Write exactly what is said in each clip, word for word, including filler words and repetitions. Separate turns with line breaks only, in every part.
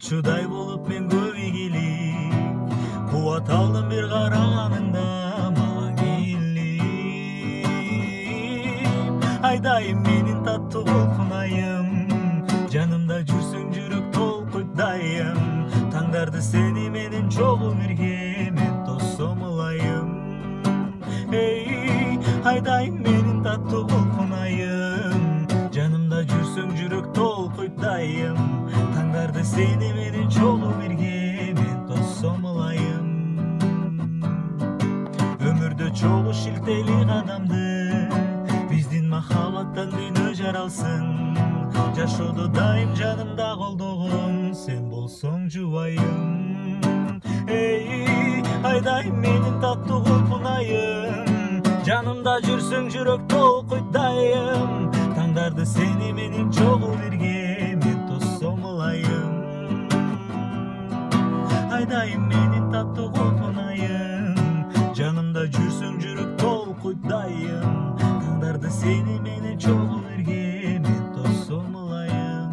Чудай болуп мен көп ийгилик кубат алдым бир караганыңда мага келип. Айдайым менин таттуу колкунайым, жанымда жүрсөң жүрөк толкуйт дайым. Таңдарды сени менен чогуу бирге мен тосом ылайым. Эй, айдайым менин таттуу колкунайым, жанымда жүрсөң жүрөк толкуйт дайым. Таңдарды сени менен чогуу бирге мен тосом ылайым. Өмүрдө чогуу шилтели кадамды, биздин махабаттан дүйнө жаралсын. Жашоодо дайым жанымда колдогон сен болсоң жубайым. Эй, айдайым менин таттуу колкунайым, жанымда жүрсөң жүрөк толкуйт дайым. Таңдарды сени менен чогуу бирге мен тосом ылайым. Айдайым менин таттуу колкунайым, жанымда жүрсөң жүрөк толкуйт дайым. Таңдарды сени менен чогуу бирге мен тосом ылайым.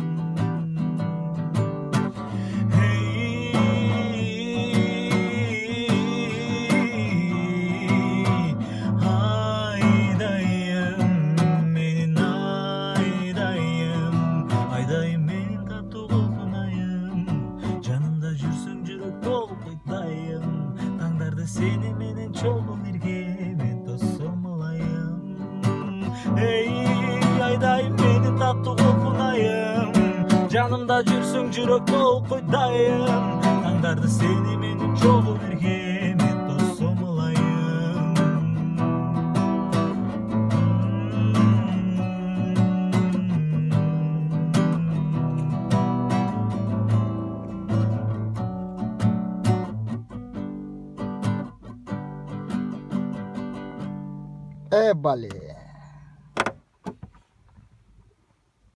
Айдайым менин айдайым, айдайым менин таттуу колкунайым, жанымда жүрсөң жүрөк толкуйт дайым. Таңдарды сени менен чогуу бирге мен тосом ылайым. Эй, айдайым менин таттуу колкунайым, жанымда жүрсөң жүрөк толкуйт дайым. Таңдарды сени менен чогуу бирге мен тосом ылайым.
Ебали.